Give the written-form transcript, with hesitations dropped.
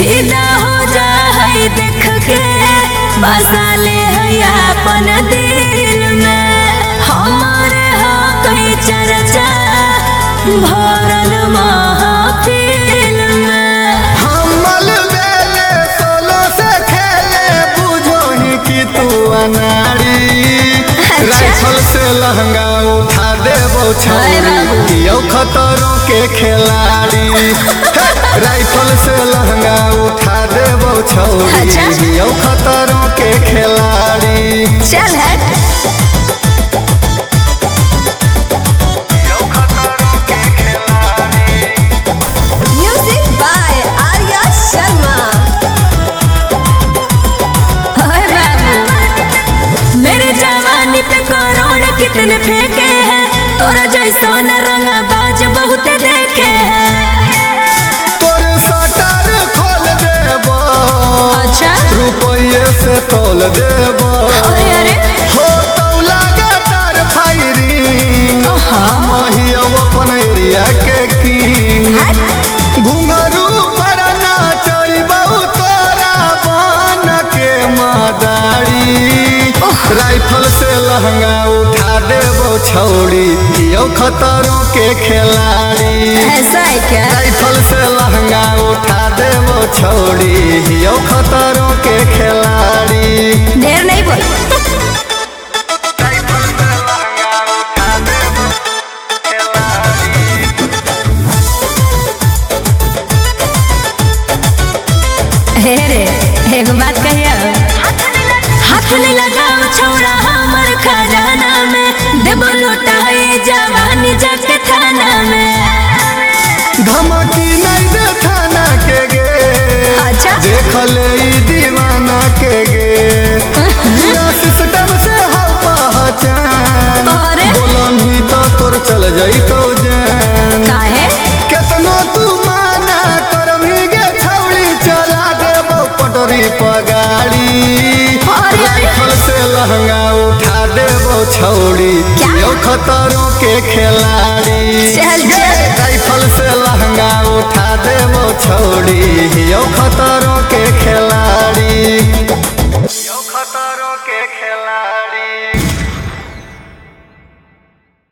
फिदा हो जाए देख के बसा ले अपन दिल में हमारे हो कहीं चर्चा भरल महफिल में हमल बेले सोलो से खेले बुझो ही कि तू अनाड़ी राइफल से लहंगा उठा देबो छौरी यो खतरों के खिलाड़ी राइफल से लहंगा उठा देबो छौरी यो खतरों के खिलाड़ी चल हट म्यूजिक बाय आर्या शर्मा मेरे जवानी पे करोड़ कितने फेंके हैं तोरा जैसा न रंगा बाज बहुत देखे हैं तोर सटर खोल देबो अच्छा रुपये से तोल देबो अरे अरे हो तौला के तार फायरिंग महिया अपन एरिया के किंग घुंघरू पर नाचैबो तोरा बन के मदारी राइफल से लहंगा उठा देबो छौरी यो खतरों के खिलाड़ी ऐसा है क्या राइफल से लहंगा उठा देबो छौरी यो खतरों के खिलाड़ी ढेर नहीं बोल हे रे एक बात कहिया हाथ नहीं लगाओ छोड़ा हमर खजाना में देबो लुटाए जवानी जाके थाना में धमकी नहीं दे थाना के गे अच्छा देख ले ई दीवाना के गे पूरा सिस्टम से हो पहचान अरे बोलन ही तो तोर चल जाई तो जान काहे केतनो तू माना करमी गे छौड़ी चला देबो पटरी पगाड़ी अरे राइफल से लहंगा उठा देबो छौड़ी यो खतरों के खिलाड़ी चल चल राइफल से लहंगा उठा देबो छौड़ी यो खतरों